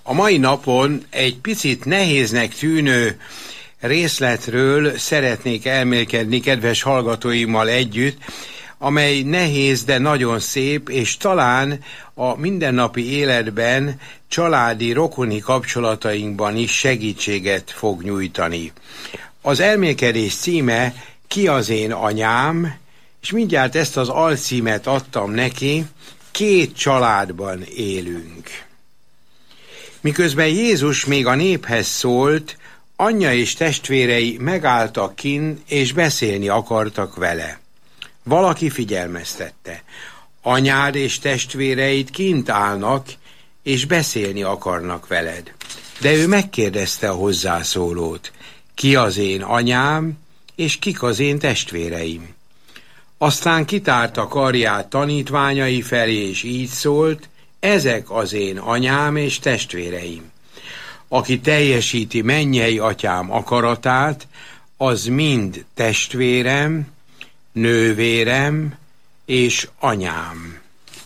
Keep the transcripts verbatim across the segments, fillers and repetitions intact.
A mai napon egy picit nehéznek tűnő részletről szeretnék elmélkedni kedves hallgatóimmal együtt, amely nehéz, de nagyon szép, és talán a mindennapi életben, családi, rokoni kapcsolatainkban is segítséget fog nyújtani. Az elmélkedés címe Ki az én anyám, és mindjárt ezt az alcímet adtam neki, két családban élünk. Miközben Jézus még a néphez szólt, anyja és testvérei megálltak kinn, és beszélni akartak vele. Valaki figyelmeztette. Anyád és testvéreid kint állnak, és beszélni akarnak veled. De ő megkérdezte a hozzászólót. Ki az én anyám, és kik az én testvéreim? Aztán kitárta karját tanítványai felé, és így szólt, ezek az én anyám és testvéreim. Aki teljesíti mennyei atyám akaratát, az mind testvérem, nővérem és anyám.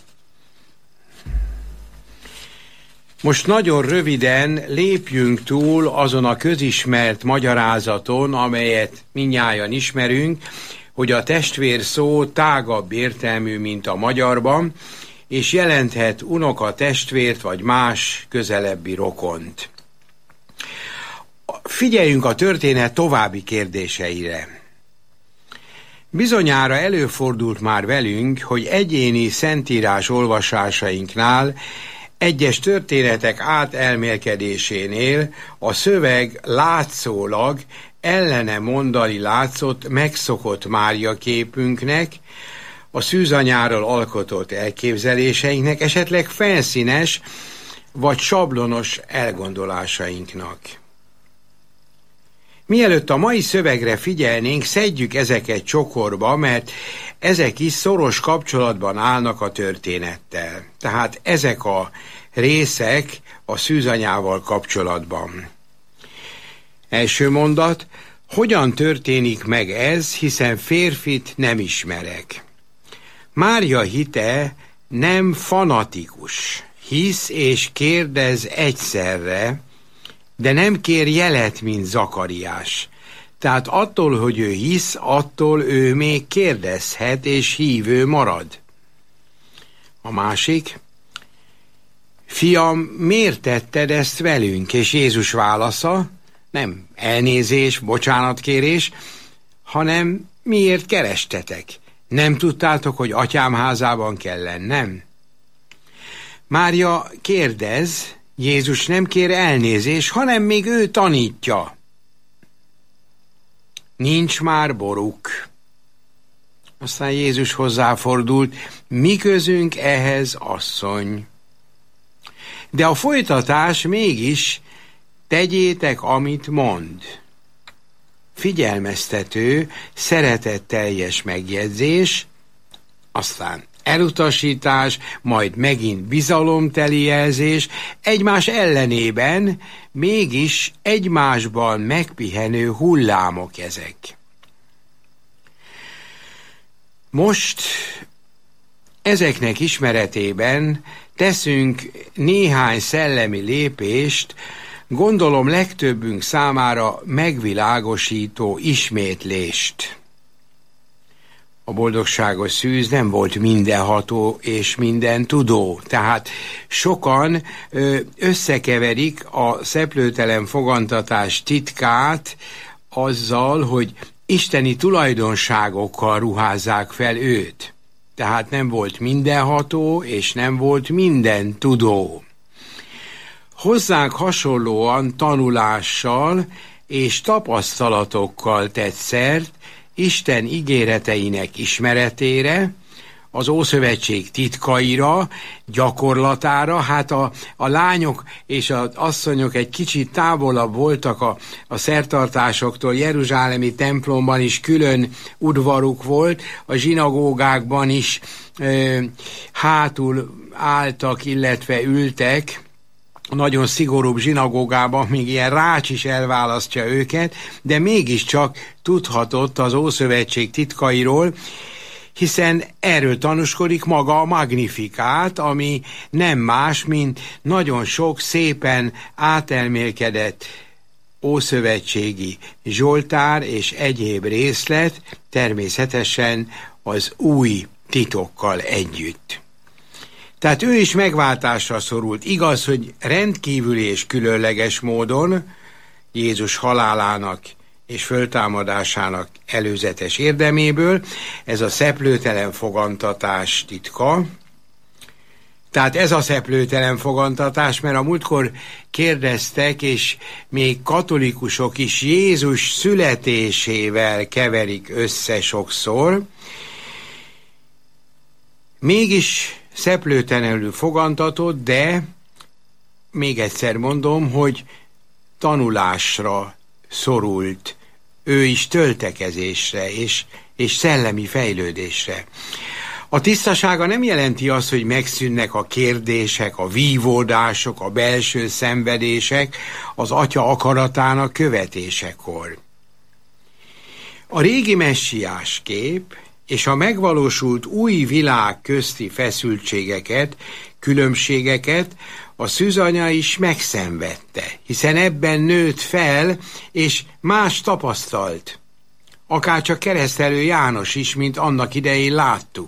Most nagyon röviden lépjünk túl azon a közismert magyarázaton, amelyet mindnyájan ismerünk, hogy a testvér szó tágabb értelmű, mint a magyarban, és jelenthet unoka testvért vagy más közelebbi rokont. Figyeljünk a történet további kérdéseire. Bizonyára előfordult már velünk, hogy egyéni szentírás olvasásainknál, egyes történetek átelmélkedésénél a szöveg látszólag ellene mondani látszott megszokott Mária képünknek, a szűzanyáról alkotott elképzeléseinknek, esetleg felszínes vagy sablonos elgondolásainknak. Mielőtt a mai szövegre figyelnénk, szedjük ezeket csokorba, mert ezek is szoros kapcsolatban állnak a történettel. Tehát ezek a részek a szűzanyával kapcsolatban. Első mondat, hogyan történik meg ez, hiszen férfit nem ismerek. Mária hite nem fanatikus, hisz és kérdez egyszerre, de nem kér jelet, mint Zakariás. Tehát attól, hogy ő hisz, attól ő még kérdezhet, és hívő marad. A másik, fiam, miért tetted ezt velünk? És Jézus válasza, nem elnézés, bocsánatkérés, hanem miért kerestetek? Nem tudtátok, hogy atyám házában kell lennem? Mária kérdez, Jézus nem kér elnézés, hanem még ő tanítja. Nincs már boruk. Aztán Jézus hozzáfordult, mi közünk ehhez, asszony? De a folytatás mégis, tegyétek, amit mond. Figyelmeztető, szeretetteljes megjegyzés, aztán elutasítás, majd megint bizalomteli jelzés, egymás ellenében mégis egymásban megpihenő hullámok ezek. Most ezeknek ismeretében teszünk néhány szellemi lépést, gondolom legtöbbünk számára megvilágosító ismétlést. A boldogságos szűz nem volt mindenható és minden tudó, tehát sokan ö, összekeverik a szeplőtelen fogantatás titkát azzal, hogy isteni tulajdonságokkal ruházzák fel őt. Tehát nem volt mindenható és nem volt minden tudó. Hozzánk hasonlóan tanulással és tapasztalatokkal tett szert Isten ígéreteinek ismeretére, az Ószövetség titkaira, gyakorlatára. Hát a, a lányok és az asszonyok egy kicsit távolabb voltak a, a szertartásoktól, jeruzsálemi templomban is külön udvaruk volt, a zsinagógákban is ö, hátul álltak, illetve ültek, nagyon szigorúbb zsinagógában még ilyen rács is elválasztja őket, de mégiscsak tudhatott az Ószövetség titkairól, hiszen erről tanúskodik maga a Magnifikát, ami nem más, mint nagyon sok szépen átelmélkedett ószövetségi zsoltár és egyéb részlet, természetesen az új titokkal együtt. Tehát ő is megváltásra szorult. Igaz, hogy rendkívüli és különleges módon Jézus halálának és föltámadásának előzetes érdeméből, ez a szeplőtelen fogantatás titka. Tehát ez a szeplőtelen fogantatás, mert a múltkor kérdeztek, és még katolikusok is Jézus születésével keverik össze sokszor. Mégis szeplőtelenül fogantatott, de még egyszer mondom, hogy tanulásra szorult, ő is töltekezésre és, és szellemi fejlődésre. A tisztasága nem jelenti azt, hogy megszűnnek a kérdések, a vívódások, a belső szenvedések az Atya akaratának követésekor. A régi messiás kép és a megvalósult új világ közti feszültségeket, különbségeket a szűzanya is megszenvedte, hiszen ebben nőtt fel, és más tapasztalt. Akárcsak keresztelő János is, mint annak idején láttuk.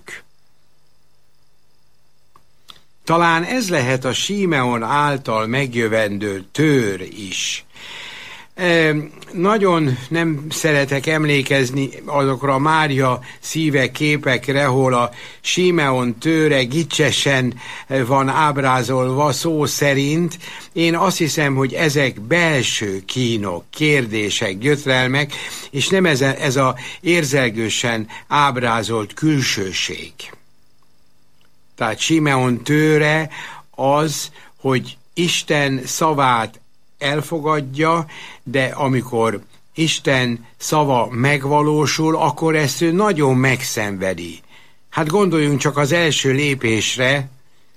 Talán ez lehet a Simeon által megjövendő tőr is. E, nagyon nem szeretek emlékezni azokra a Mária szíve képekre, hol a Simeon tőre gicsesen van ábrázolva szó szerint. Én azt hiszem, hogy ezek belső kínok, kérdések, gyötrelmek, és nem ez a, ez a érzelgősen ábrázolt külsőség. Tehát Simeon tőre az, hogy Isten szavát elfogadja, de amikor Isten szava megvalósul, akkor ezt ő nagyon megszenvedi. Hát gondoljunk csak az első lépésre,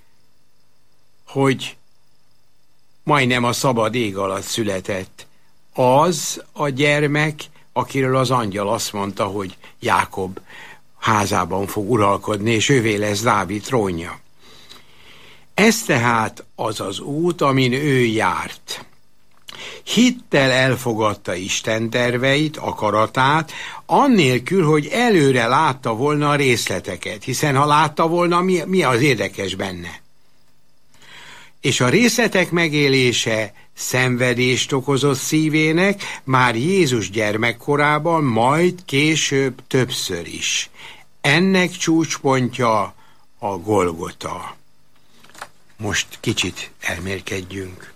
hogy majdnem a szabad ég alatt született. Az a gyermek, akiről az angyal azt mondta, hogy Jákob házában fog uralkodni, és ővé lesz Dávid trónja. Ez tehát az az út, amin ő járt. Hittel elfogadta Isten terveit, akaratát, annélkül, hogy előre látta volna a részleteket, hiszen ha látta volna, mi, mi az érdekes benne. És a részletek megélése szenvedést okozott szívének már Jézus gyermekkorában, majd később többször is. Ennek csúcspontja a Golgota. Most kicsit elmélkedjünk.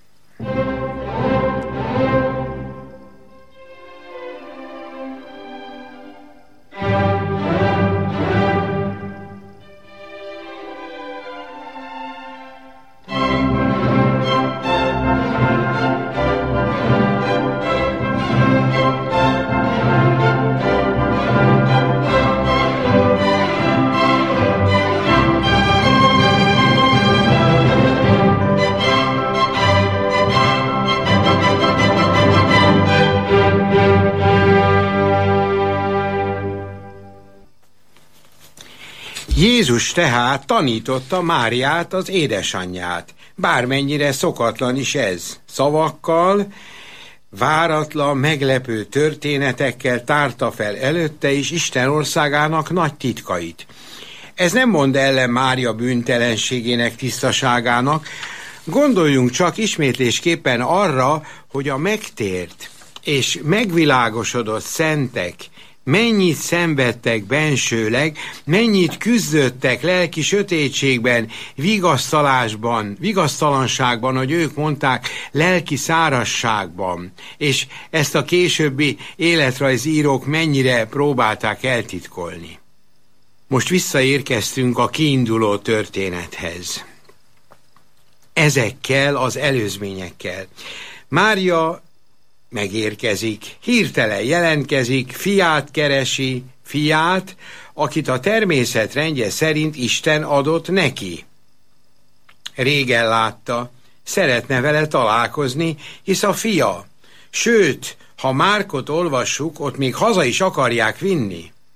Jézus tehát tanította Máriát, az édesanyját, bármennyire szokatlan is ez, szavakkal, váratlan, meglepő történetekkel tárta fel előtte is Isten országának nagy titkait. Ez nem mond ellen Mária bűntelenségének, tisztaságának. Gondoljunk csak ismétlésképpen arra, hogy a megtért és megvilágosodott szentek mennyit szenvedtek bensőleg, mennyit küzdöttek lelki sötétségben, vigasztalásban, vigasztalanságban, hogy ők mondták, lelki szárazságban, és ezt a későbbi életrajzírók mennyire próbálták eltitkolni. Most visszaérkeztünk a kiinduló történethez. Ezekkel az előzményekkel. Mária megérkezik, hirtelen jelentkezik, fiát keresi, fiát, akit a természet rendje szerint Isten adott neki. Régen látta, szeretne vele találkozni, hisz a fia. Sőt, ha Márkot olvassuk, ott még haza is akarják vinni.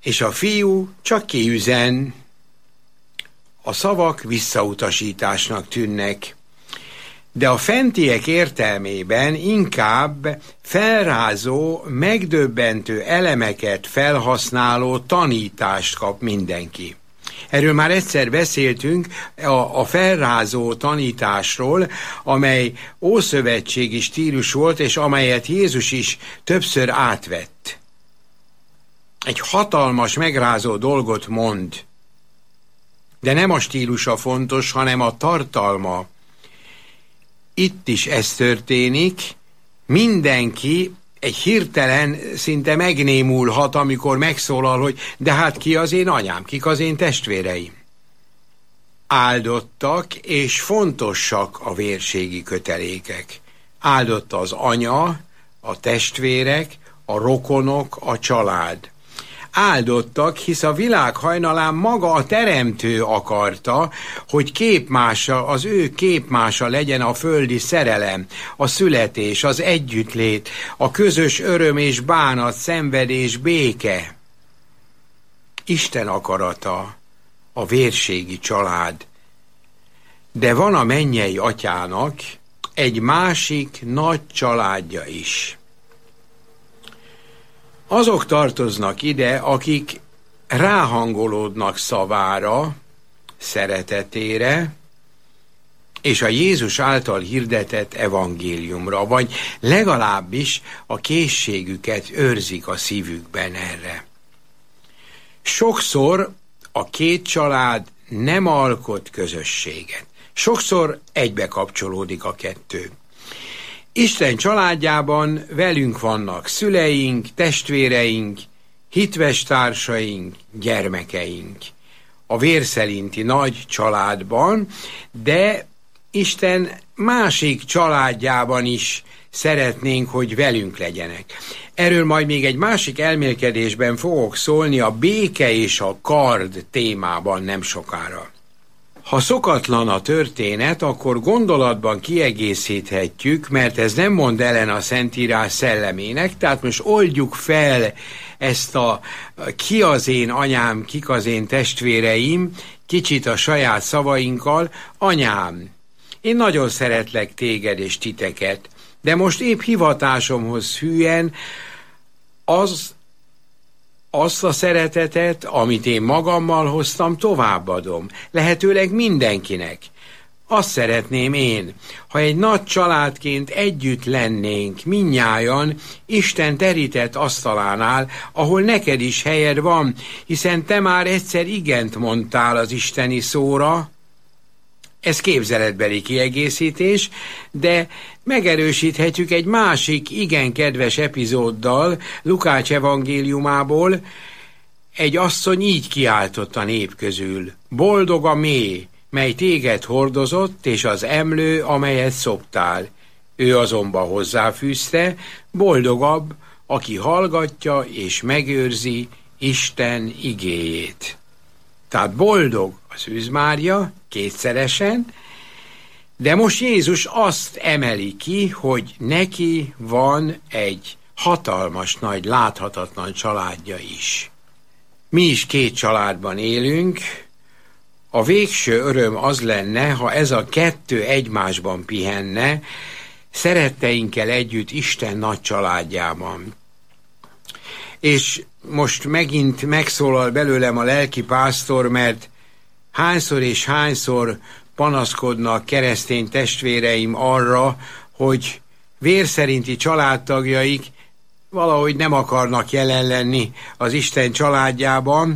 és a fiú csak kiüzen. A szavak visszautasításnak tűnnek, de a fentiek értelmében inkább felrázó, megdöbbentő elemeket felhasználó tanítást kap mindenki. Erről már egyszer beszéltünk, a, a felrázó tanításról, amely ószövetségi stílus volt, és amelyet Jézus is többször átvett. Egy hatalmas, megrázó dolgot mond, de nem a stílusa fontos, hanem a tartalma. Itt is ez történik, mindenki egy hirtelen szinte megnémulhat, amikor megszólal, hogy de hát ki az én anyám, kik az én testvéreim. Áldottak és fontosak a vérségi kötelékek. Áldotta az anya, a testvérek, a rokonok, a család. Áldottak, hisz a világ hajnalán maga a teremtő akarta, hogy képmása, az ő képmása legyen a földi szerelem, a születés, az együttlét, a közös öröm és bánat, szenvedés, béke. Isten akarata, a vérségi család. De van a mennyei atyának egy másik nagy családja is. Azok tartoznak ide, akik ráhangolódnak szavára, szeretetére, és a Jézus által hirdetett evangéliumra, vagy legalábbis a készségüket őrzik a szívükben erre. Sokszor a két család nem alkot közösséget. Sokszor egybe kapcsolódik a kettő. Isten családjában velünk vannak szüleink, testvéreink, hitves társaink, gyermekeink. A vérszerinti nagy családban, de Isten másik családjában is szeretnénk, hogy velünk legyenek. Erről majd még egy másik elmélkedésben fogok szólni, a béke és a kard témában nem sokára. Ha szokatlan a történet, akkor gondolatban kiegészíthetjük, mert ez nem mond ellen a Szentírás szellemének, tehát most oldjuk fel ezt a ki az én anyám, kik az én testvéreim, kicsit a saját szavainkkal. Anyám, én nagyon szeretlek téged és titeket, de most épp hivatásomhoz hűen az Azt a szeretetet, amit én magammal hoztam, továbbadom. Lehetőleg mindenkinek. Azt szeretném én, ha egy nagy családként együtt lennénk, mindnyájan, Isten terített asztalánál, ahol neked is helyed van, hiszen te már egyszer igent mondtál az isteni szóra. Ez képzeletbeli kiegészítés, de megerősíthetjük egy másik igen kedves epizóddal Lukács evangéliumából. Egy asszony így kiáltott a nép közül: boldog a méh, mely téged hordozott, és az emlő, amelyet szoptál. Ő azonban hozzáfűzte: boldogabb, aki hallgatja és megőrzi Isten igéjét. Tehát boldog a Szűz Mária kétszeresen, de most Jézus azt emeli ki, hogy neki van egy hatalmas, nagy, láthatatlan családja is. Mi is két családban élünk. A végső öröm az lenne, ha ez a kettő egymásban pihenne, szeretteinkkel együtt Isten nagy családjában. És most megint megszólal belőlem a lelkipásztor, mert hányszor és hányszor panaszkodnak keresztény testvéreim arra, hogy vérszerinti családtagjaik valahogy nem akarnak jelen lenni az Isten családjában,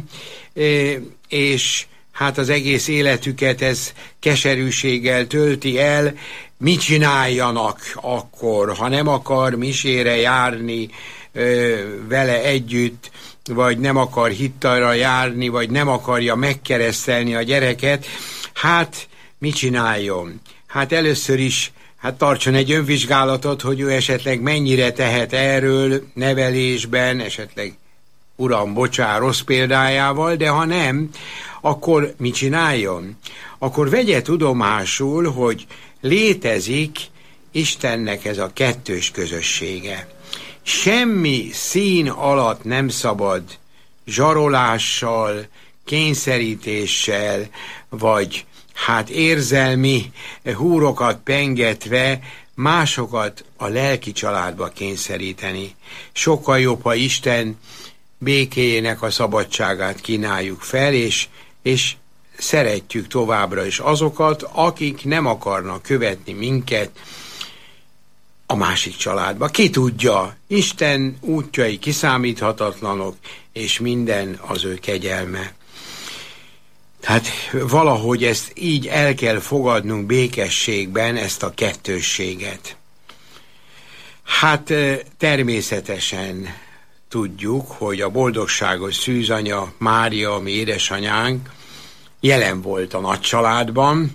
és hát az egész életüket ez keserűséggel tölti el. Mit csináljanak akkor, ha nem akar misére járni ö, vele együtt, vagy nem akar hittalra járni, vagy nem akarja megkeresztelni a gyereket? Hát mit csináljon? Hát először is hát tartson egy önvizsgálatot, hogy ő esetleg mennyire tehet erről nevelésben, esetleg uram, bocsá, rossz példájával, de ha nem, akkor mit csináljon? Akkor vegye tudomásul, hogy létezik Istennek ez a kettős közössége. Semmi szín alatt nem szabad zsarolással, kényszerítéssel, vagy hát érzelmi húrokat pengetve másokat a lelki családba kényszeríteni. Sokkal jobb, ha Isten békéjének a szabadságát kínáljuk fel, és, és szeretjük továbbra is azokat, akik nem akarnak követni minket a másik családba. Ki tudja, Isten útjai kiszámíthatatlanok, és minden az ő kegyelme. Tehát valahogy ezt így el kell fogadnunk békességben, ezt a kettősséget. Hát természetesen tudjuk, hogy a boldogságos szűzanya Mária, mi édesanyánk, jelen volt a nagy családban,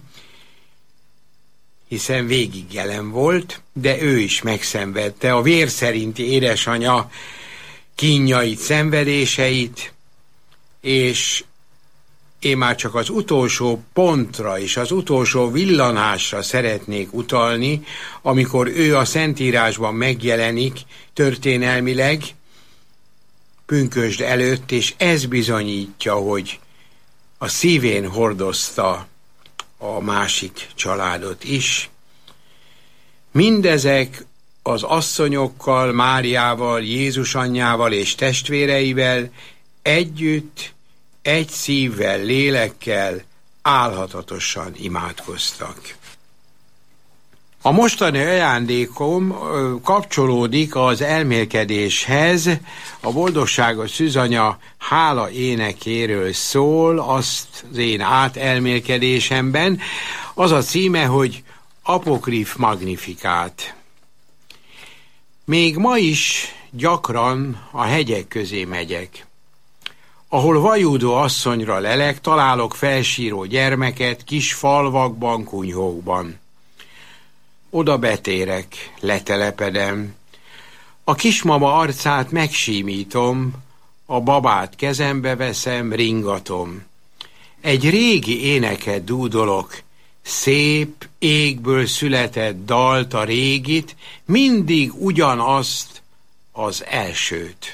hiszen végig jelen volt, de ő is megszenvedte a vér szerinti édesanya kínjait, szenvedéseit, és én már csak az utolsó pontra és az utolsó villanásra szeretnék utalni, amikor ő a Szentírásban megjelenik történelmileg pünkösd előtt, és ez bizonyítja, hogy a szívén hordozta a másik családot is. Mindezek az asszonyokkal, Máriával, Jézus anyjával és testvéreivel együtt, egy szívvel, lélekkel álhatatosan imádkoztak. A mostani ajándékom kapcsolódik az elmélkedéshez, a boldogságos szűzanya hála énekéről szól, azt az én átelmélkedésemben. Az a címe, hogy Apokrif Magnifikát. Még ma is gyakran a hegyek közé megyek. Ahol vajúdó asszonyra lelek, találok felsíró gyermeket kis falvakban, kunyhókban. Oda betérek, letelepedem. A kismama arcát megsímítom, a babát kezembe veszem, ringatom. Egy régi éneket dúdolok, szép, égből született dalt, a régit, mindig ugyanazt, az elsőt.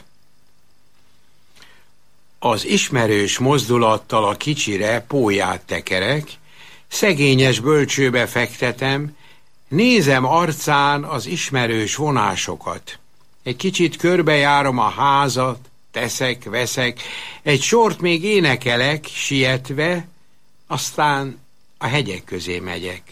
Az ismerős mozdulattal a kicsire pólyát tekerek, szegényes bölcsőbe fektetem, nézem arcán az ismerős vonásokat. Egy kicsit körbejárom a házat, teszek, veszek, egy sort még énekelek, sietve, aztán a hegyek közé megyek.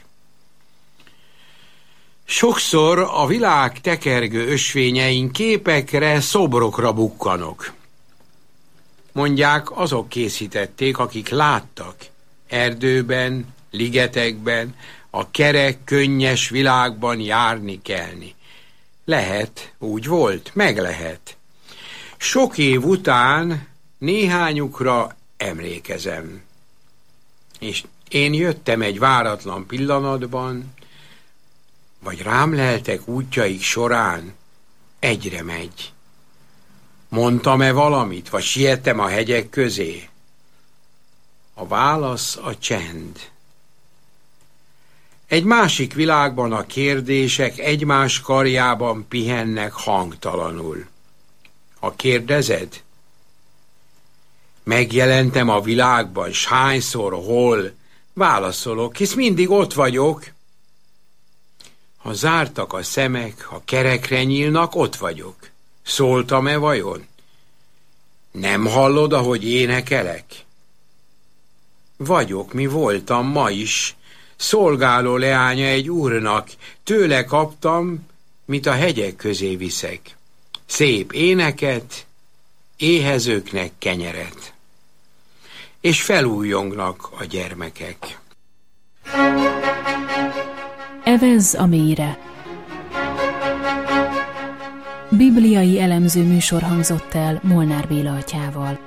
Sokszor a világ tekergő ösvényein képekre, szobrokra bukkanok. Mondják, azok készítették, akik láttak erdőben, ligetekben, a kerek, könnyes világban járni, kelni. Lehet, úgy volt, meg lehet. Sok év után néhányukra emlékezem. És én jöttem egy váratlan pillanatban, vagy rám leltek útjaik során, egyre megy. Mondtam-e valamit, vagy siettem a hegyek közé? A válasz a csend. Egy másik világban a kérdések egymás karjában pihennek hangtalanul. Ha kérdezed, megjelentem a világban, s hányszor, hol, válaszolok, hisz mindig ott vagyok. Ha zártak a szemek, ha kerekre nyílnak, ott vagyok. Szóltam-e vajon? Nem hallod, ahogy énekelek? Vagyok, mi voltam ma is, szolgáló leánya egy úrnak, tőle kaptam, mit a hegyek közé viszek. Szép éneket, éhezőknek kenyeret. És felújjongnak a gyermekek. Evezz a mélyre. Bibliai elemző műsor hangzott el Molnár Béla atyával.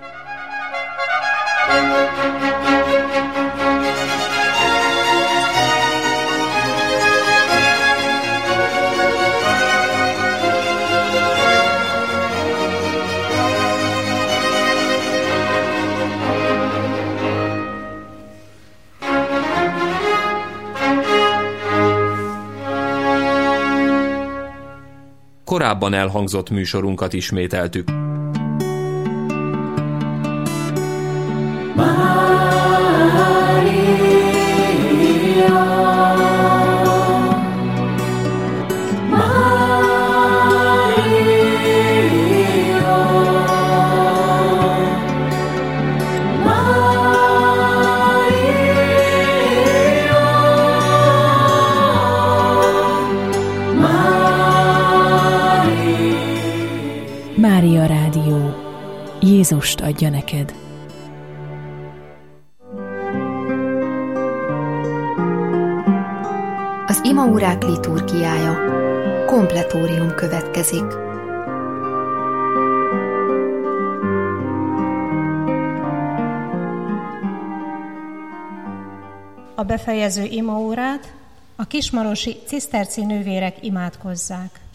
Korábban elhangzott műsorunkat ismételtük. Mária Rádió. Jézust adja neked. Az imaórák liturgiája. Kompletórium következik. A befejező imaórát a kismarosi ciszterci nővérek imádkozzák.